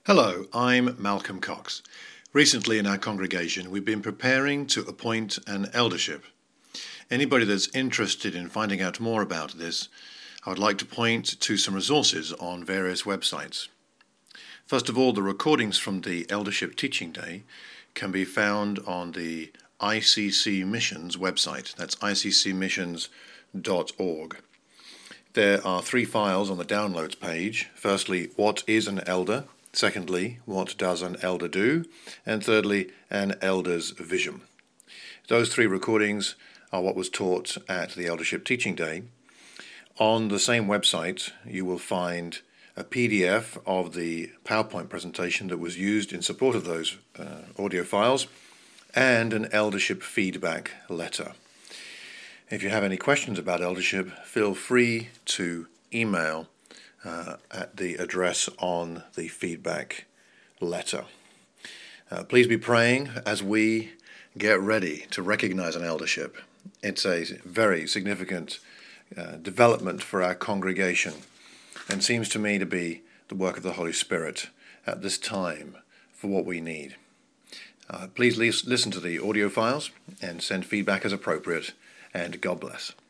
Hello, I'm Malcolm Cox. Recently in our congregation we've been preparing to appoint an eldership. Anybody that's interested in finding out more about this, I would like to point to some resources on various websites. First of all, the recordings from the Eldership Teaching Day can be found on the ICC Missions website. That's iccmissions.org. There are 3 files on the downloads page. Firstly, what is an elder? Secondly, what does an elder do? And thirdly, an elder's vision. Those 3 recordings are what was taught at the Eldership Teaching Day. On the same website, you will find a PDF of the PowerPoint presentation that was used in support of those audio files and an eldership feedback letter. If you have any questions about eldership, feel free to email at the address on the feedback letter. Please be praying as we get ready to recognize an eldership. It's a very significant development for our congregation and seems to me to be the work of the Holy Spirit at this time for what we need. Please listen to the audio files and send feedback as appropriate, and God bless.